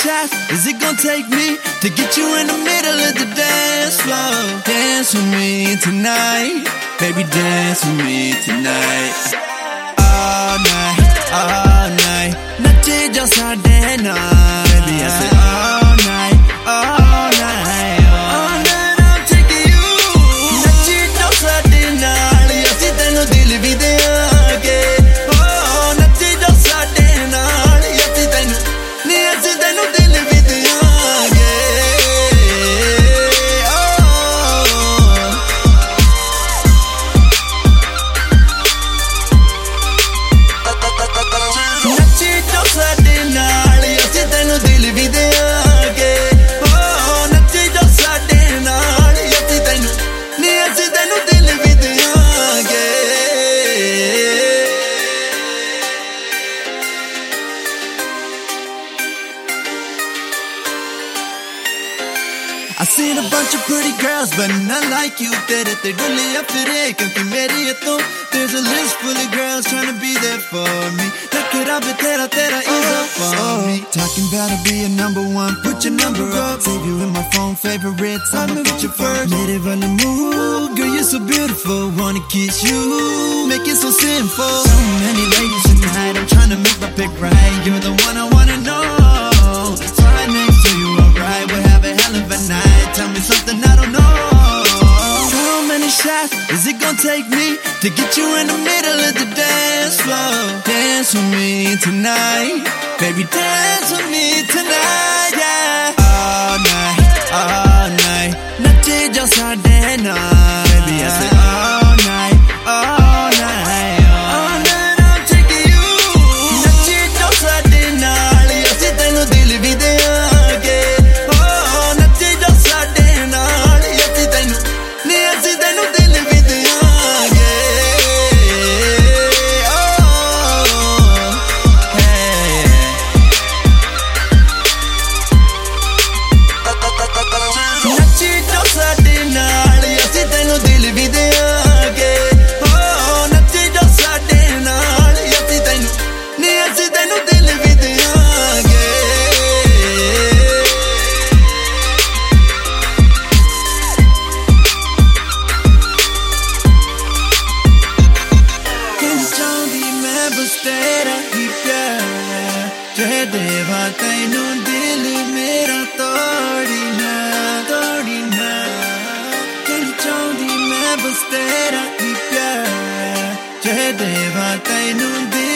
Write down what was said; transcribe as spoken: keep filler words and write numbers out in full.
shots is it gonna take me to get you in the middle of the dance floor? Dance with me tonight, baby, dance with me tonight. All night, all night, nache jo saade naal. Baby, I said all night, all night, all night I'm taking you. Nache jo saade naal, assi tenu dil vi deange. Oh, nache jo saade naal, assi tenu, ni assi tenu dil vi deange. Nache jo saade naal, assi tenu dil vi deange. Oh, nache jo saade naal, assi tenu, ni assi tenu dil vi deange. I seen a bunch of pretty girls, but not like you. Tere te dule ya fire, kyunki meri hai tu. There's a list full of girls trying to be there for me. Look it up, tera tera is up for me. Talking about to be a number one, put your number up. Save you in my phone favorites, I'ma get you first. Mere wale mood, girl you're so beautiful. Wanna kiss you, make it so simple. So many ladies tonight, I'm trying to make my pick right. You're the one I wanna know. So right next to you, alright, we'll have a hell of a night. Tell me something I don't know. How many shots is it gonna take me to get you in the middle of the dance floor? Dance with me tonight, baby, dance with me tonight, yeah. All night, all night, nache jo saade naal. Baby, I said all night, all night, all night I'm taking you. Nache jo saade naal, assi tenu dil vi deange. Oh, nache jo saade naal, assi tenu, ni assi tenu dil vi deange. Oh, hey. Nache jo saade naal, assi tenu dil vi deange. Oh, nache jo saade naal, assi tenu, ni assi tenu dil vi deange. ਕਹਿਣੀ ਚਾਹੁੰਦੀ ਮੈਂ ਬਸ ਤੇਰਾ ਹੀ ਪਿਆਰ, ਜੇ ਦੇਵਾਂ ਤੈਨੂੰ ਦਿਲ ਮੇਰਾ ਤੋੜੀ ਨਾ, ਤੋੜੀ ਨਾ। ਕਹਿਣੀ ਚਾਹੁੰਦੀ ਮੈਂ ਬਸ ਤੇਰਾ ਹੀ ਪਿਆਰ, ਜੇ ਦੇਵਾਂ ਤੈਨੂੰ ਦਿਲ